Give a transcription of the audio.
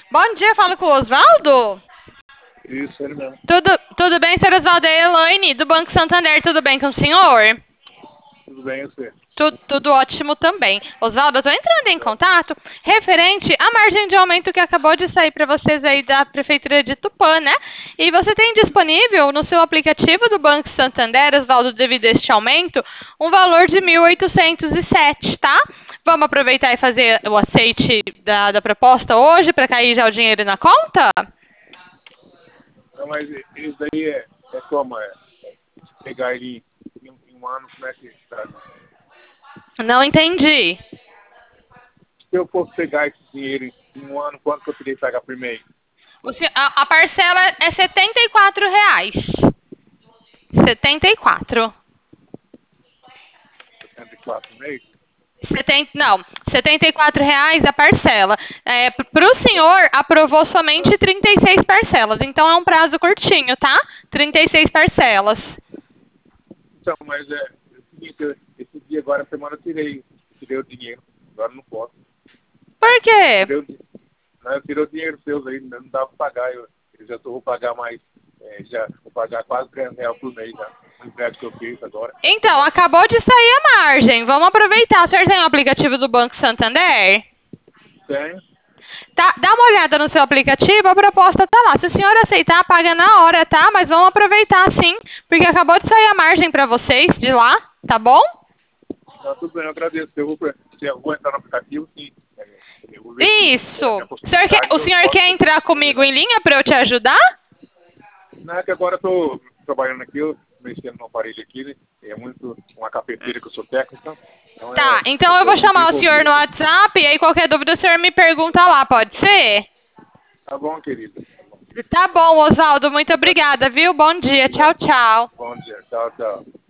Bom dia, falo com o Osvaldo. Isso, ele mesmo. Tudo bem, senhor Osvaldo? É a Elaine, do Banco Santander, tudo bem com o senhor? Tudo bem, você? Tudo ótimo também. Osvaldo, eu estou entrando em contato referente à margem de aumento que acabou de sair para vocês aí da Prefeitura de Tupã, né? E você tem disponível no seu aplicativo do Banco Santander, Osvaldo, devido a este aumento, um valor de 1.807, tá? Vamos aproveitar e fazer o aceite da proposta hoje para cair já o dinheiro na conta? Não, mas isso daí é como? Se pegar ele em um ano, como é que tá? Não entendi. Se eu fosse pegar esse dinheiro em um ano, quanto que eu teria que pagar por mês? A parcela é R$ 74. 74. 74 por mês? Não, R$ 74 a parcela. Para o senhor, aprovou somente 36 parcelas. Então é um prazo curtinho, tá? 36 parcelas. Então, mas é o seguinte, esse dia agora, a semana, tirei o dinheiro. Agora não posso. Por quê? Tirei o, di- não, eu tirei o dinheiro seus aí, não dá pra pagar. Eu já vou pagar mais, já vou pagar quase R$ 300 por mês já. O empréstimo que eu fiz agora. Então, acabou de sair a margem. Vamos aproveitar. O senhor tem o aplicativo do Banco Santander? Tenho. Tá, dá uma olhada no seu aplicativo, a proposta tá lá. Se o senhor aceitar, paga na hora, tá? Mas vamos aproveitar sim, porque acabou de sair a margem para vocês de lá, tá bom? Tá, tudo bem, eu agradeço. Eu vou entrar no aplicativo, sim. Eu vou ver se Isso. é a minha possibilidade. O Eu senhor quer posso entrar comigo em linha para eu te ajudar? Não é que agora eu estou trabalhando aqui, eu mexendo no aparelho aqui, né? É muito uma cafeteira que eu sou técnico, então Tá, eu então eu vou estou muito chamar o senhor no envolvido. WhatsApp e aí qualquer dúvida o senhor me pergunta lá, pode ser? Tá bom, querido. Tá bom. Tá bom, Osvaldo, muito obrigada, viu? Bom dia, tchau, Obrigado. tchau. Bom dia. Tchau, tchau.